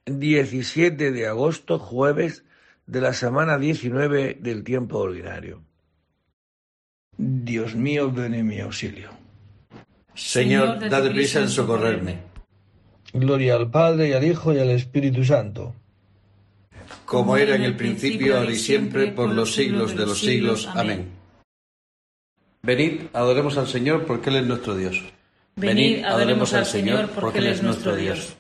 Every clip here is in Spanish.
17 de agosto, jueves de la semana 19 del tiempo ordinario. Dios mío, ven en mi auxilio. Señor, date prisa en socorrerme. Gloria al Padre, y al Hijo, y al Espíritu Santo. Como era en el principio, ahora y siempre, por los siglos de los siglos. Amén. Venid, adoremos al Señor, porque Él es nuestro Dios. Venid, adoremos al Señor, porque Él es nuestro Dios.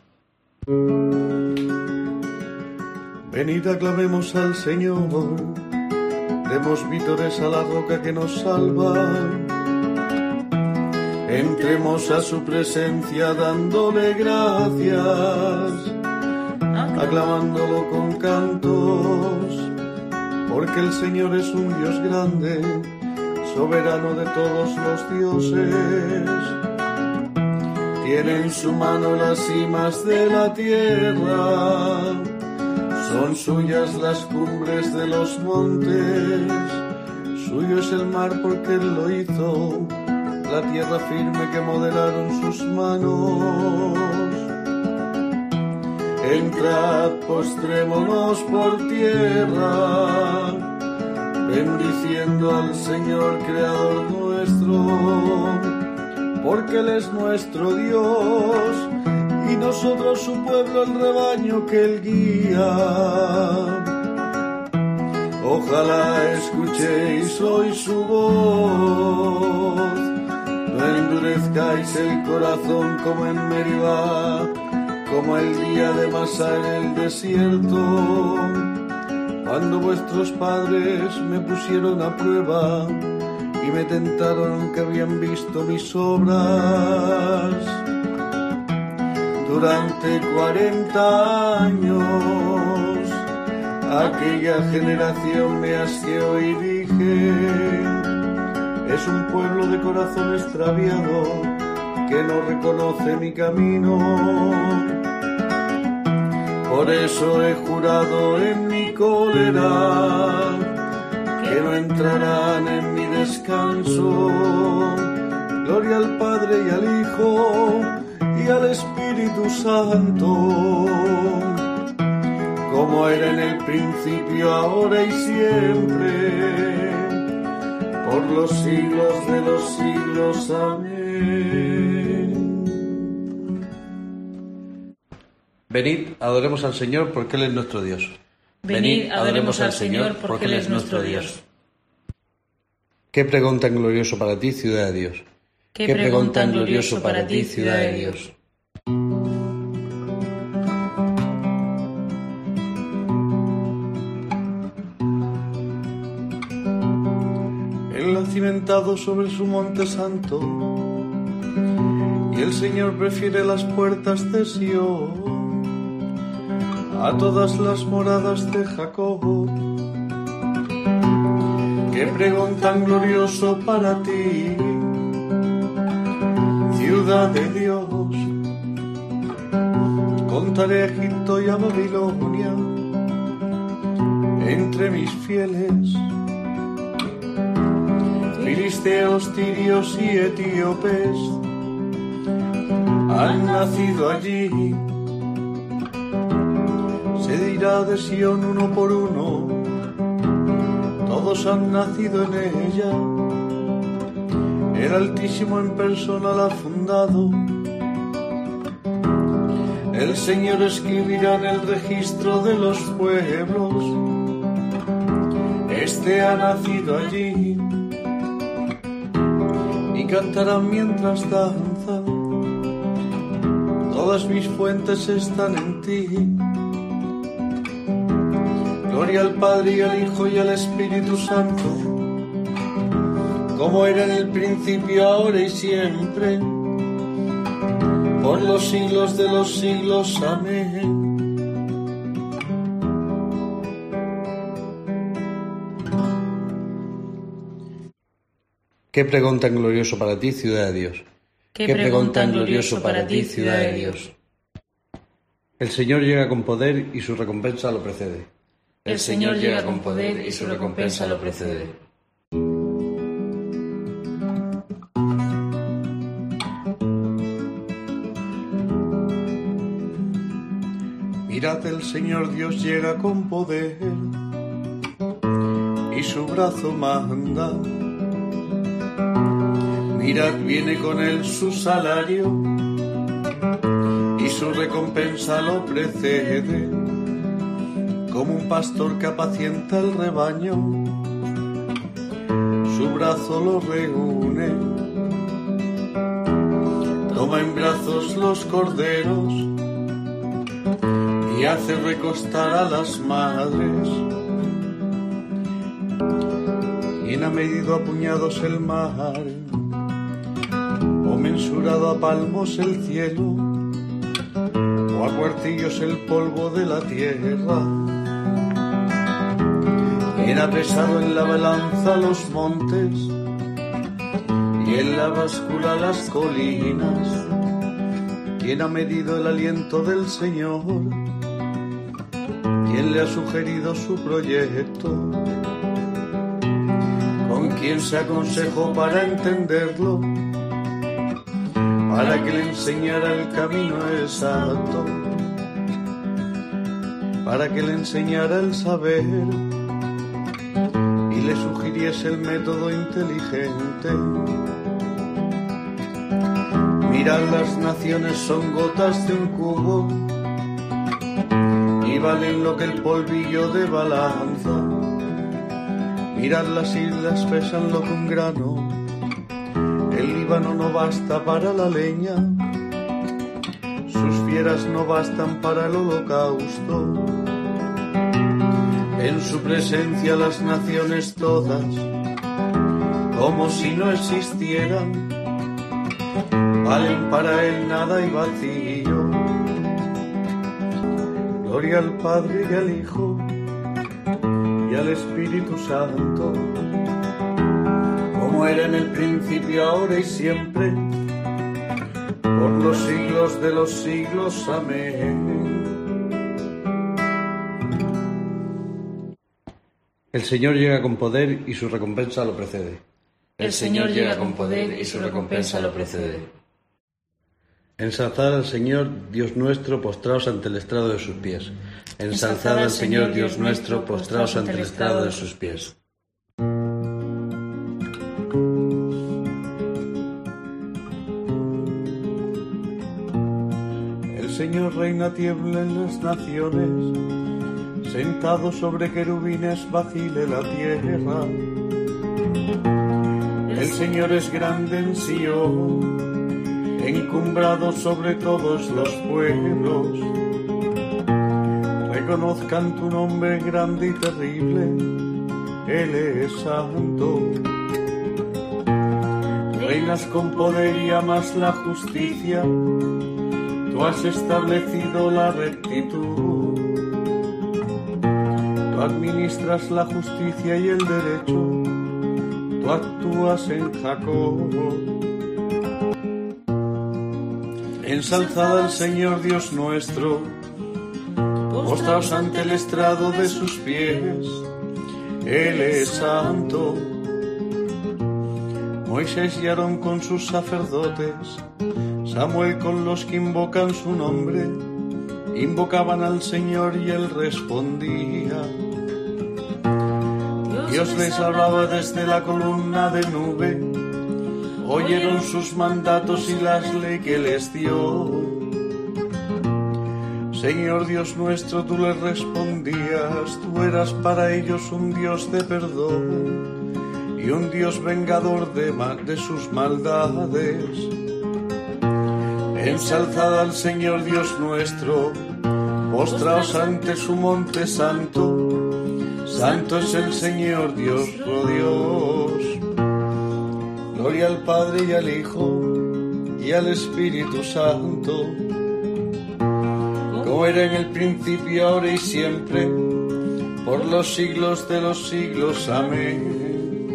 Venid, aclamemos al Señor, demos vítores a la roca que nos salva. Entremos a su presencia dándole gracias, aclamándolo con cantos, porque el Señor es un Dios grande, soberano de todos los dioses. Tiene en su mano las cimas de la tierra, son suyas las cumbres de los montes, suyo es el mar porque Él lo hizo, la tierra firme que modelaron sus manos. Entrad, postrémonos por tierra, bendiciendo al Señor Creador nuestro, porque Él es nuestro Dios, y nosotros su pueblo, el rebaño que Él guía. Ojalá escuchéis hoy su voz, no endurezcáis el corazón como en Meribá, como el día de Masá en el desierto, cuando vuestros padres me pusieron a prueba y me tentaron que habían visto mis obras. Durante 40 años aquella generación me asqueó y dije: es un pueblo de corazón extraviado que no reconoce mi camino. Por eso he jurado en mi cólera que no entrarán en mi descanso. Gloria al Padre y al Hijo y al Espíritu Santo, como era en el principio, ahora y siempre, por los siglos de los siglos. Amén. Venid, adoremos al Señor, porque Él es nuestro Dios. Venid, adoremos al Señor, porque Él es nuestro Dios. Qué pregón tan glorioso para ti, ciudad de Dios. Qué pregón tan glorioso para ti, ciudad de Dios. Él ha cimentado sobre su monte santo, y el Señor prefiere las puertas de Sion a todas las moradas de Jacob. Qué pregón tan glorioso para ti, ciudad de Dios. Contaré a Egipto y a Babilonia entre mis fieles. Filisteos, tirios y etíopes han nacido allí. Se dirá de Sión uno por uno, todos han nacido en ella. El Altísimo en persona la ha fundado. El Señor escribirá en el registro de los pueblos: este ha nacido allí. Y cantarán mientras danzan: todas mis fuentes están en ti. Gloria al Padre y al Hijo y al Espíritu Santo, como era en el principio, ahora y siempre, por los siglos de los siglos. Amén. Qué pregón tan glorioso para ti, ciudad de Dios. Qué pregón tan glorioso para ti, ciudad de Dios. El Señor llega con poder y su recompensa lo precede. El Señor llega con poder y su recompensa lo precede. Mirad, el Señor Dios llega con poder y su brazo manda. Mirad, viene con él su salario y su recompensa lo precede. Como un pastor que apacienta el rebaño, su brazo lo reúne. Toma en brazos los corderos y hace recostar a las madres. ¿Quién ha medido a puñados el mar, o mensurado a palmos el cielo, o a cuartillos el polvo de la tierra? ¿Quién ha pesado en la balanza los montes y en la báscula las colinas? ¿Quién ha medido el aliento del Señor? ¿Quién le ha sugerido su proyecto? ¿Con quién se aconsejó para entenderlo? Para que le enseñara el camino exacto, para que le enseñara el saber y le sugiriese el método inteligente. Mirad, las naciones son gotas de un cubo y valen lo que el polvillo de balanza. Mirad, las islas pesan lo que un grano, el Líbano no basta para la leña, sus fieras no bastan para el holocausto. En su presencia las naciones todas, como si no existieran, valen para él nada y vacío. Gloria al Padre y al Hijo y al Espíritu Santo, como era en el principio, ahora y siempre, por los siglos de los siglos. Amén. El Señor llega con poder y su recompensa lo precede. El Señor llega con poder y su recompensa lo precede. Ensalzad al Señor, Dios nuestro, postraos ante el estrado de sus pies. Ensalzad al Señor, Dios nuestro, postraos ante el estrado de sus pies. El Señor reina, tiembla en las naciones, sentado sobre querubines vacile la tierra. El Señor es grande en Sion, encumbrado sobre todos los pueblos. Reconozcan tu nombre grande y terrible, Él es santo. Reinas con poder y amas la justicia, tú has establecido la rectitud. Tú administras la justicia y el derecho, tú actúas en Jacob. Ensalzad al Señor Dios nuestro, postraos ante el estrado de sus pies, Él es santo. Moisés y Aarón con sus sacerdotes, Samuel con los que invocan su nombre, invocaban al Señor y Él respondía. Dios les hablaba desde la columna de nube, oyeron sus mandatos y las leyes que les dio. Señor Dios nuestro, tú les respondías, tú eras para ellos un Dios de perdón y un Dios vengador de sus maldades. Ensalzad al Señor Dios nuestro, postraos ante su monte santo. Santo es el Señor Dios, oh Dios. Gloria al Padre y al Hijo y al Espíritu Santo, como era en el principio, ahora y siempre, por los siglos de los siglos. Amén.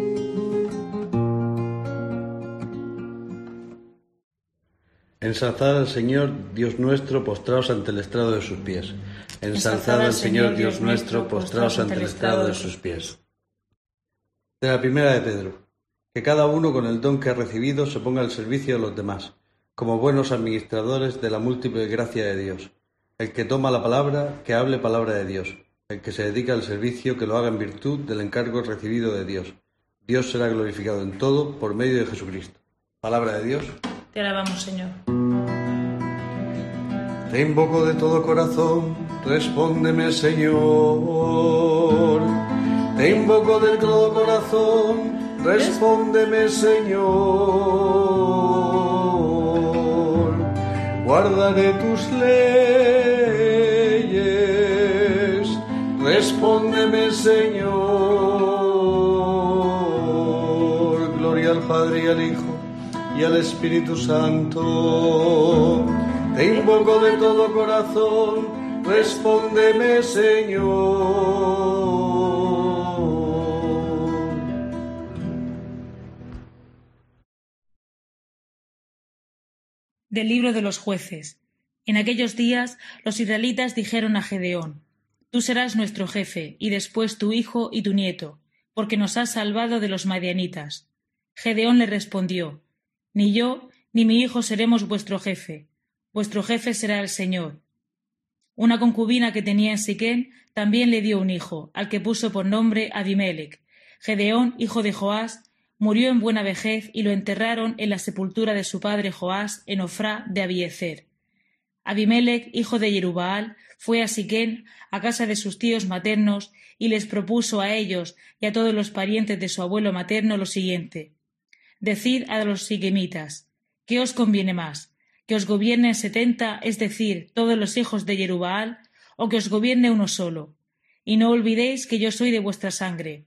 Ensalzad al Señor, Dios nuestro, postraos ante el estrado de sus pies. Ensalzad al Señor, Dios nuestro, postraos ante el estrado de sus pies. De la primera de Pedro. Que cada uno con el don que ha recibido se ponga al servicio de los demás, como buenos administradores de la múltiple gracia de Dios. El que toma la palabra, que hable palabra de Dios. El que se dedica al servicio, que lo haga en virtud del encargo recibido de Dios. Dios será glorificado en todo por medio de Jesucristo. Palabra de Dios. Te alabamos, Señor. Te invoco de todo corazón, respóndeme, Señor. Te invoco de todo corazón, respóndeme, Señor. Guardaré tus leyes, respóndeme, Señor. Gloria al Padre y al Hijo y al Espíritu Santo. Te invoco de todo corazón, respóndeme, Señor. Del libro de los jueces. En aquellos días los israelitas dijeron a Gedeón: Tú serás nuestro jefe, y después tu hijo y tu nieto, porque nos has salvado de los madianitas. Gedeón le respondió: Ni yo ni mi hijo seremos vuestro jefe será el Señor. Una concubina que tenía en Siquén también le dio un hijo, al que puso por nombre Abimelec. Gedeón, hijo de Joás, murió en buena vejez y lo enterraron en la sepultura de su padre Joás en Ofrá de Abiezer. Abimelec, hijo de Jerubbaal, fue a Siquén, a casa de sus tíos maternos, y les propuso a ellos y a todos los parientes de su abuelo materno lo siguiente: Decid a los siquemitas, ¿qué os conviene más? ¿Que os gobiernen 70, es decir, todos los hijos de Jerubbaal, o que os gobierne uno solo? Y no olvidéis que yo soy de vuestra sangre.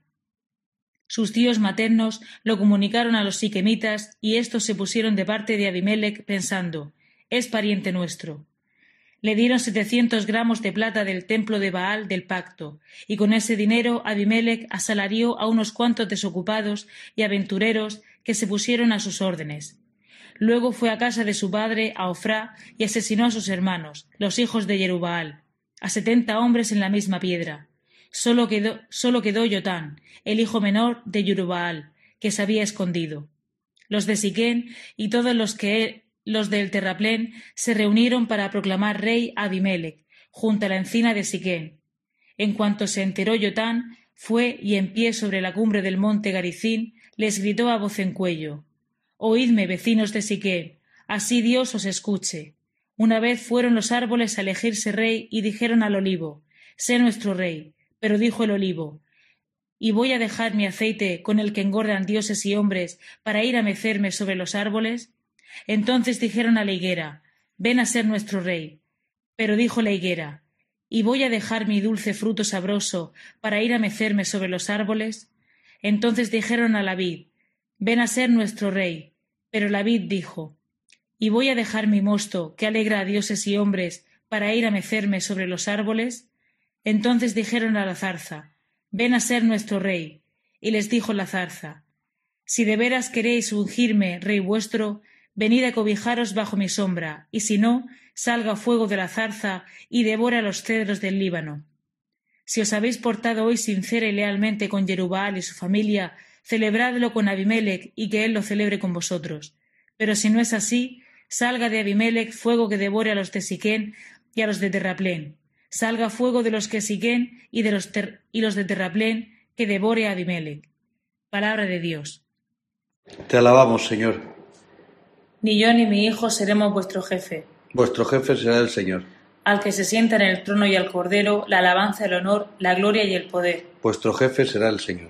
Sus tíos maternos lo comunicaron a los siquemitas, y éstos se pusieron de parte de Abimelec, pensando: es pariente nuestro. Le dieron 700 gramos de plata del templo de Baal del pacto, y con ese dinero Abimelec asalarió a unos cuantos desocupados y aventureros que se pusieron a sus órdenes. Luego fue a casa de su padre, a Ofrá, y asesinó a sus hermanos, los hijos de Jerubbaal, a 70 hombres en la misma piedra. Solo quedó Yotán, el hijo menor de Jerubbaal, que se había escondido. Los de Siquén y todos los del terraplén se reunieron para proclamar rey a Abimelec, junto a la encina de Siquén. En cuanto se enteró Yotán, fue y en pie sobre la cumbre del monte Garizín les gritó a voz en cuello: Oídme, vecinos de Siquén, así Dios os escuche. Una vez fueron los árboles a elegirse rey y dijeron al olivo: sé nuestro rey. Pero dijo el olivo: ¿y voy a dejar mi aceite con el que engordan dioses y hombres para ir a mecerme sobre los árboles? Entonces dijeron a la higuera: ven a ser nuestro rey. Pero dijo la higuera: ¿y voy a dejar mi dulce fruto sabroso para ir a mecerme sobre los árboles? Entonces dijeron a la vid: ven a ser nuestro rey. Pero la vid dijo: ¿y voy a dejar mi mosto, que alegra a dioses y hombres, para ir a mecerme sobre los árboles? Entonces dijeron a la zarza: ven a ser nuestro rey. Y les dijo la zarza: si de veras queréis ungirme rey vuestro, venid a cobijaros bajo mi sombra, y si no, salga fuego de la zarza y devore a los cedros del Líbano. Si os habéis portado hoy sincera y lealmente con Jerubbaal y su familia, celebradlo con Abimelec y que él lo celebre con vosotros. Pero si no es así, salga de Abimelec fuego que devore a los de Siquén y a los de terraplén. Salga fuego de los que Siquén y los de terraplén que devore a Abimelec. Palabra de Dios. Te alabamos, Señor. Ni yo ni mi hijo seremos vuestro jefe. Vuestro jefe será el Señor. Al que se sienta en el trono y al Cordero, la alabanza, el honor, la gloria y el poder. Vuestro jefe será el Señor.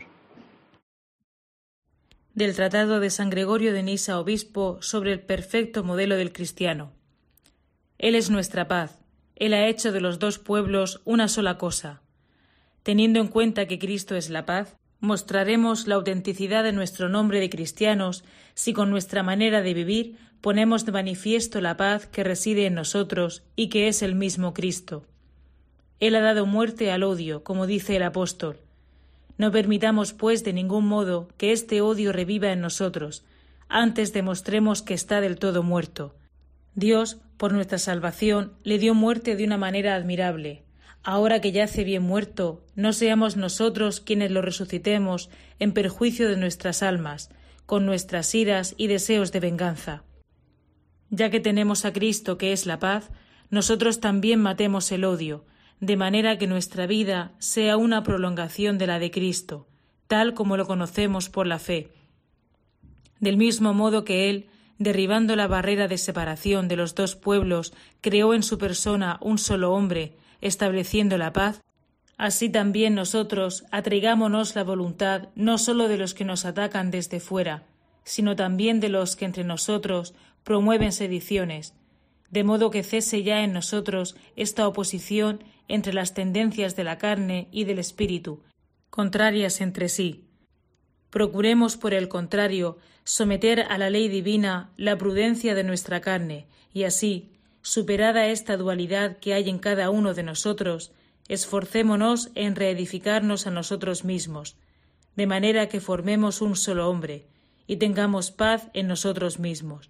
Del Tratado de San Gregorio de Nisa, obispo, sobre el perfecto modelo del cristiano. Él es nuestra paz. Él ha hecho de los dos pueblos una sola cosa. Teniendo en cuenta que Cristo es la paz, mostraremos la autenticidad de nuestro nombre de cristianos si con nuestra manera de vivir ponemos de manifiesto la paz que reside en nosotros y que es el mismo Cristo. Él ha dado muerte al odio, como dice el apóstol. No permitamos, pues, de ningún modo que este odio reviva en nosotros, antes demostremos que está del todo muerto. Dios, por nuestra salvación, le dio muerte de una manera admirable. Ahora que yace bien muerto, no seamos nosotros quienes lo resucitemos en perjuicio de nuestras almas, con nuestras iras y deseos de venganza. Ya que tenemos a Cristo, que es la paz, nosotros también matemos el odio, de manera que nuestra vida sea una prolongación de la de Cristo, tal como lo conocemos por la fe. Del mismo modo que Él, derribando la barrera de separación de los dos pueblos, creó en su persona un solo hombre, estableciendo la paz, así también nosotros atraigámonos la voluntad no sólo de los que nos atacan desde fuera, sino también de los que entre nosotros promueven sediciones, de modo que cese ya en nosotros esta oposición entre las tendencias de la carne y del espíritu, contrarias entre sí. Procuremos, por el contrario, someter a la ley divina la prudencia de nuestra carne, y así, superada esta dualidad que hay en cada uno de nosotros, esforcémonos en reedificarnos a nosotros mismos, de manera que formemos un solo hombre, y tengamos paz en nosotros mismos.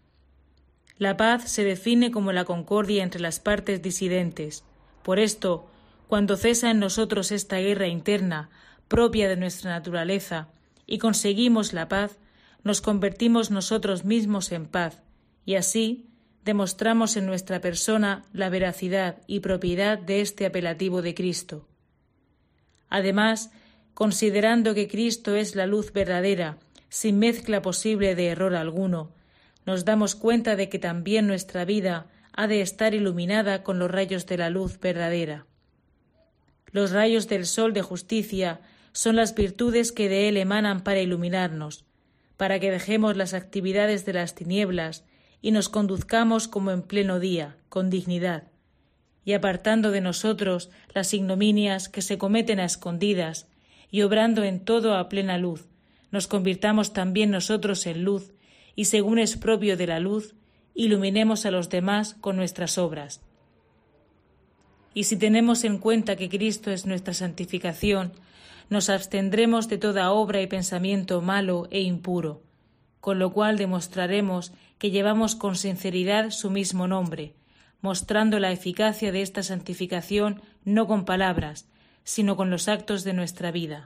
La paz se define como la concordia entre las partes disidentes. Por esto, cuando cesa en nosotros esta guerra interna, propia de nuestra naturaleza, y conseguimos la paz, nos convertimos nosotros mismos en paz, y así demostramos en nuestra persona la veracidad y propiedad de este apelativo de Cristo. Además, considerando que Cristo es la luz verdadera, sin mezcla posible de error alguno, nos damos cuenta de que también nuestra vida ha de estar iluminada con los rayos de la luz verdadera. Los rayos del sol de justicia son las virtudes que de él emanan para iluminarnos, para que dejemos las actividades de las tinieblas y nos conduzcamos como en pleno día, con dignidad, y apartando de nosotros las ignominias que se cometen a escondidas, y obrando en todo a plena luz, nos convirtamos también nosotros en luz, y según es propio de la luz, iluminemos a los demás con nuestras obras. Y si tenemos en cuenta que Cristo es nuestra santificación, nos abstendremos de toda obra y pensamiento malo e impuro, con lo cual demostraremos que llevamos con sinceridad su mismo nombre, mostrando la eficacia de esta santificación no con palabras, sino con los actos de nuestra vida.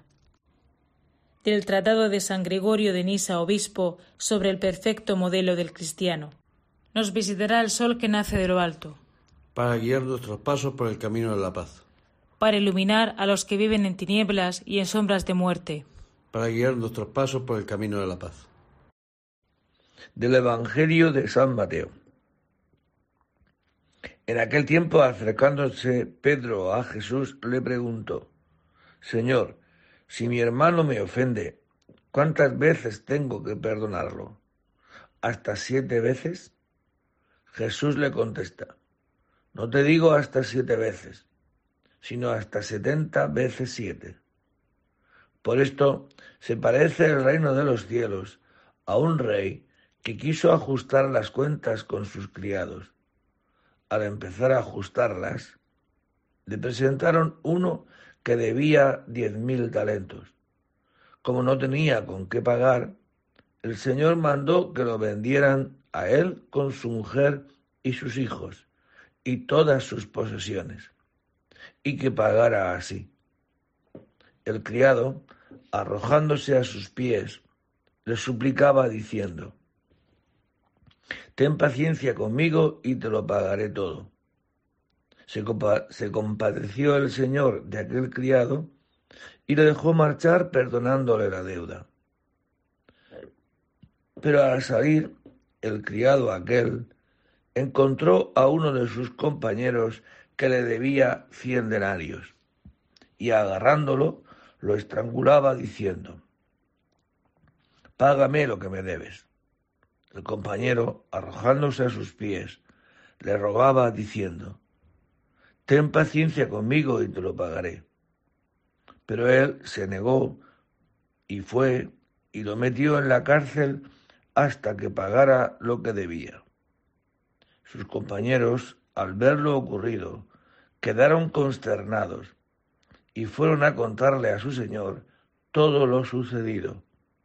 Del Tratado de San Gregorio de Nisa, obispo, sobre el perfecto modelo del cristiano. Nos visitará el sol que nace de lo alto, para guiar nuestros pasos por el camino de la paz, para iluminar a los que viven en tinieblas y en sombras de muerte, para guiar nuestros pasos por el camino de la paz. Del Evangelio de San Mateo. En aquel tiempo, acercándose Pedro a Jesús, le preguntó: Señor, si mi hermano me ofende, ¿cuántas veces tengo que perdonarlo? ¿Hasta 7 veces? Jesús le contesta: No te digo hasta 7 veces, sino hasta 70 veces 7. Por esto se parece el reino de los cielos a un rey que quiso ajustar las cuentas con sus criados. Al empezar a ajustarlas, le presentaron uno que debía 10.000 talentos. Como no tenía con qué pagar, el Señor mandó que lo vendieran a él con su mujer y sus hijos y todas sus posesiones, y que pagara así. El criado, arrojándose a sus pies, le suplicaba diciendo: Ten paciencia conmigo y te lo pagaré todo. Se compadeció el Señor de aquel criado y le dejó marchar perdonándole la deuda. Pero al salir, el criado aquel encontró a uno de sus compañeros que le debía 100 denarios, y agarrándolo, lo estrangulaba diciendo: Págame lo que me debes. El compañero, arrojándose a sus pies, le rogaba diciendo: Ten paciencia conmigo y te lo pagaré. Pero él se negó y fue y lo metió en la cárcel hasta que pagara lo que debía. Sus compañeros, al ver lo ocurrido, quedaron consternados y fueron a contarle a su señor todo lo sucedido.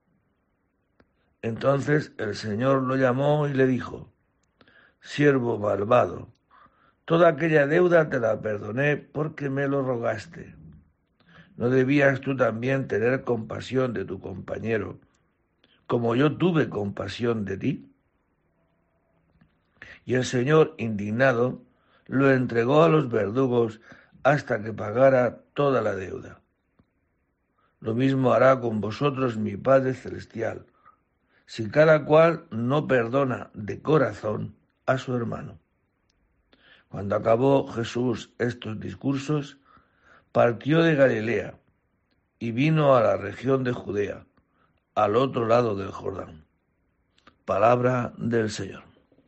Entonces el Señor lo llamó y le dijo: Siervo malvado, toda aquella deuda te la perdoné porque me lo rogaste. ¿No debías tú también tener compasión de tu compañero, como yo tuve compasión de ti? Y el Señor, indignado, lo entregó a los verdugos hasta que pagara toda la deuda. Lo mismo hará con vosotros mi Padre Celestial, si cada cual no perdona de corazón a su hermano. Cuando acabó Jesús estos discursos, partió de Galilea y vino a la región de Judea, al otro lado del Jordán. Palabra del Señor.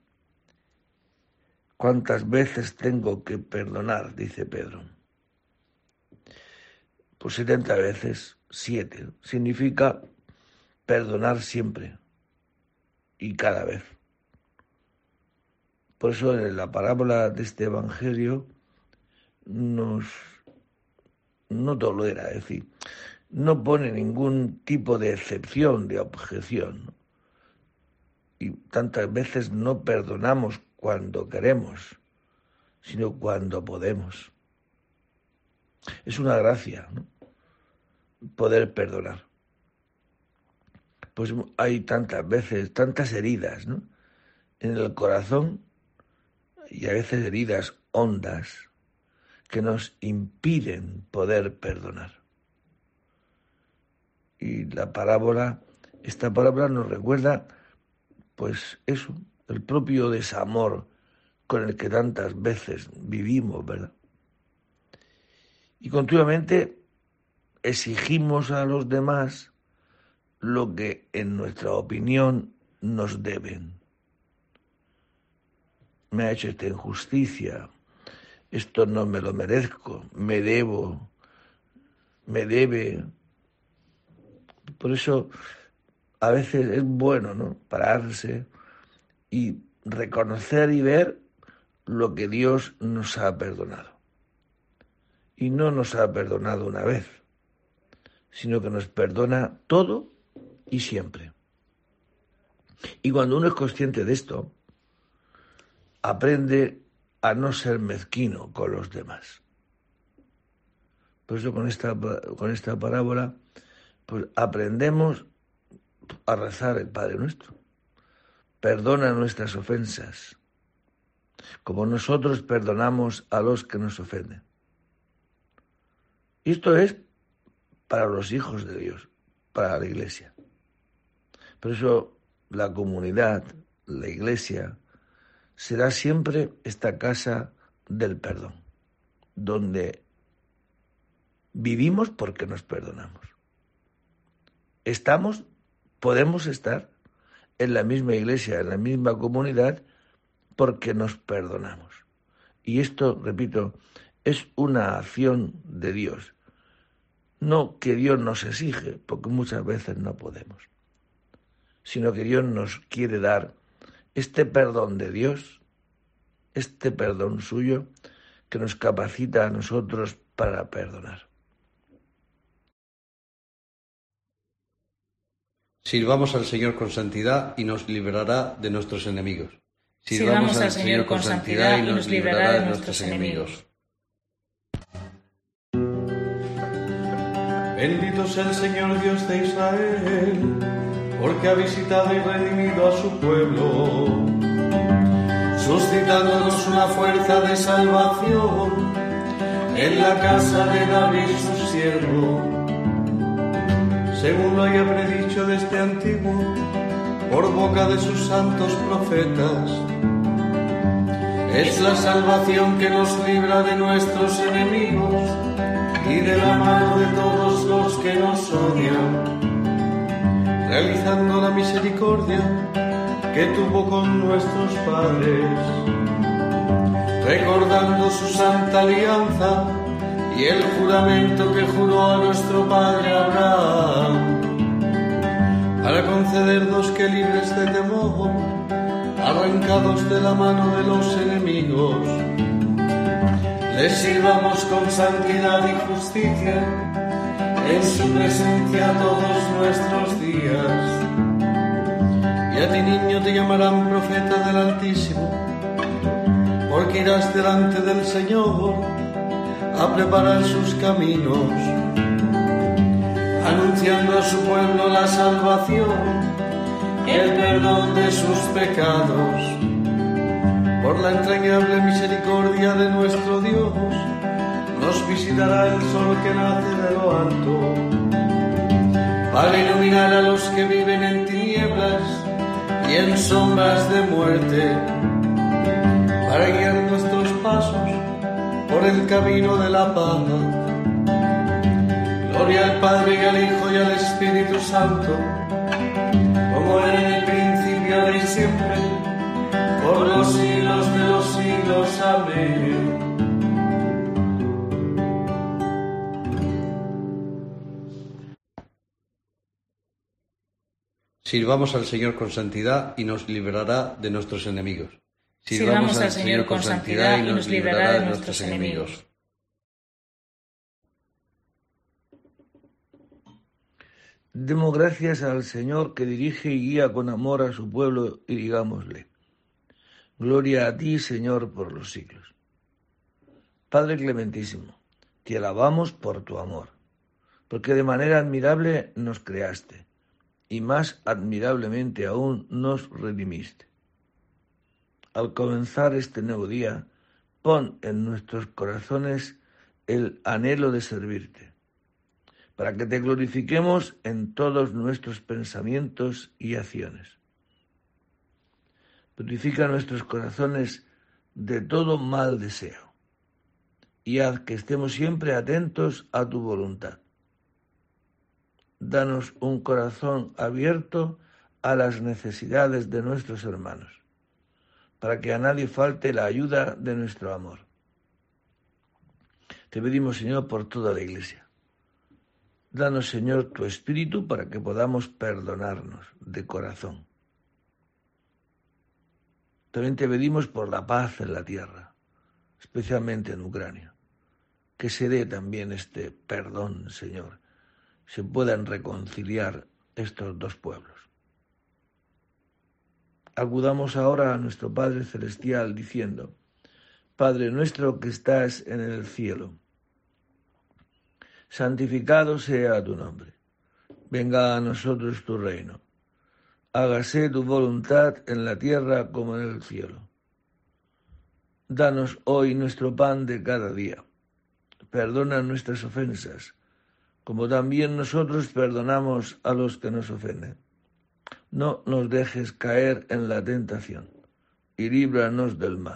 ¿Cuántas veces tengo que perdonar?, dice Pedro. Pues 70 veces 7. Significa perdonar siempre y cada vez. Por eso en la parábola de este Evangelio no tolera, es decir, no pone ningún tipo de excepción, de objeción, ¿no? Y tantas veces no perdonamos cuando queremos, sino cuando podemos. Es una gracia, ¿no?, poder perdonar. Pues hay tantas veces, tantas heridas, ¿no?, en el corazón, y a veces heridas hondas que nos impiden poder perdonar. Y esta parábola nos recuerda, pues eso, el propio desamor con el que tantas veces vivimos, ¿verdad? Y continuamente exigimos a los demás lo que en nuestra opinión nos deben. Me ha hecho esta injusticia, esto no me lo merezco, me debe. Por eso a veces es bueno, ¿no?, pararse y reconocer y ver lo que Dios nos ha perdonado. Y no nos ha perdonado una vez, sino que nos perdona todo y siempre. Y cuando uno es consciente de esto, aprende a no ser mezquino con los demás. Por eso con esta parábola, pues aprendemos a rezar el Padre Nuestro. Perdona nuestras ofensas, como nosotros perdonamos a los que nos ofenden. Y esto es para los hijos de Dios, para la Iglesia. Por eso la comunidad, la Iglesia, será siempre esta casa del perdón, donde vivimos porque nos perdonamos. Podemos estar en la misma iglesia, en la misma comunidad, porque nos perdonamos. Y esto, repito, es una acción de Dios. No que Dios nos exige, porque muchas veces no podemos, sino que Dios nos quiere dar este perdón de Dios, este perdón suyo, que nos capacita a nosotros para perdonar. Sirvamos al Señor con santidad y nos librará de nuestros enemigos. Sirvamos al Señor con santidad y nos librará de nuestros enemigos. Bendito sea el Señor Dios de Israel, porque ha visitado y redimido a su pueblo, suscitándonos una fuerza de salvación en la casa de David su siervo, según lo haya predicho desde antiguo por boca de sus santos profetas. Es la salvación que nos libra de nuestros enemigos y de la mano de todos los que nos odian, realizando la misericordia que tuvo con nuestros padres, recordando su santa alianza y el juramento que juró a nuestro padre Abraham, para concedernos que, libres de temor, arrancados de la mano de los enemigos, les sirvamos con santidad y justicia en su presencia todos nuestros días. Y a ti, niño, te llamarán profeta del Altísimo, porque irás delante del Señor a preparar sus caminos, anunciando a su pueblo la salvación, el perdón de sus pecados, por la entrañable misericordia de nuestro Dios, nos visitará el sol que nace de lo alto, para iluminar a los que viven en tinieblas y en sombras de muerte, para guiar nuestros pasos por el camino de la paz. Gloria al Padre y al Hijo y al Espíritu Santo, como era en el principio, ahora y siempre, por los siglos de los siglos. Amén. Sirvamos al Señor con santidad y nos librará de nuestros enemigos. Sirvamos al Señor con santidad y nos librará de nuestros enemigos. Demos gracias al Señor que dirige y guía con amor a su pueblo y digámosle: Gloria a ti, Señor, por los siglos. Padre clementísimo, te alabamos por tu amor, porque de manera admirable nos creaste y más admirablemente aún nos redimiste. Al comenzar este nuevo día, pon en nuestros corazones el anhelo de servirte, para que te glorifiquemos en todos nuestros pensamientos y acciones. Purifica nuestros corazones de todo mal deseo y haz que estemos siempre atentos a tu voluntad. Danos un corazón abierto a las necesidades de nuestros hermanos, para que a nadie falte la ayuda de nuestro amor. Te pedimos, Señor, por toda la Iglesia. Danos, Señor, tu Espíritu para que podamos perdonarnos de corazón. También te pedimos por la paz en la tierra, especialmente en Ucrania. Que se dé también este perdón, Señor, se puedan reconciliar estos dos pueblos. Acudamos ahora a nuestro Padre Celestial diciendo: Padre nuestro que estás en el cielo, santificado sea tu nombre. Venga a nosotros tu reino. Hágase tu voluntad en la tierra como en el cielo. Danos hoy nuestro pan de cada día. Perdona nuestras ofensas, como también nosotros perdonamos a los que nos ofenden. No nos dejes caer en la tentación, y líbranos del mal.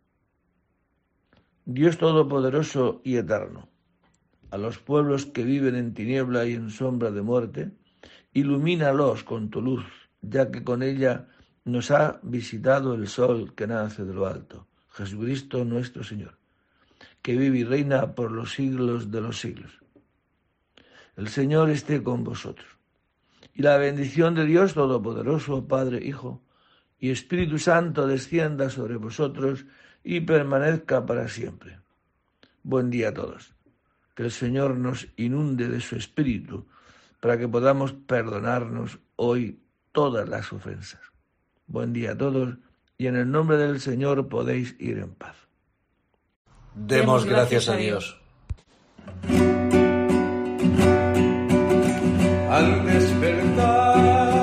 Dios Todopoderoso y Eterno, a los pueblos que viven en tiniebla y en sombra de muerte, ilumínalos con tu luz, ya que con ella nos ha visitado el sol que nace de lo alto, Jesucristo nuestro Señor, que vive y reina por los siglos de los siglos. El Señor esté con vosotros. Y la bendición de Dios Todopoderoso, Padre, Hijo y Espíritu Santo descienda sobre vosotros y permanezca para siempre. Buen día a todos. Que el Señor nos inunde de su Espíritu para que podamos perdonarnos hoy todas las ofensas. Buen día a todos y en el nombre del Señor podéis ir en paz. Demos gracias a Dios. Al despertar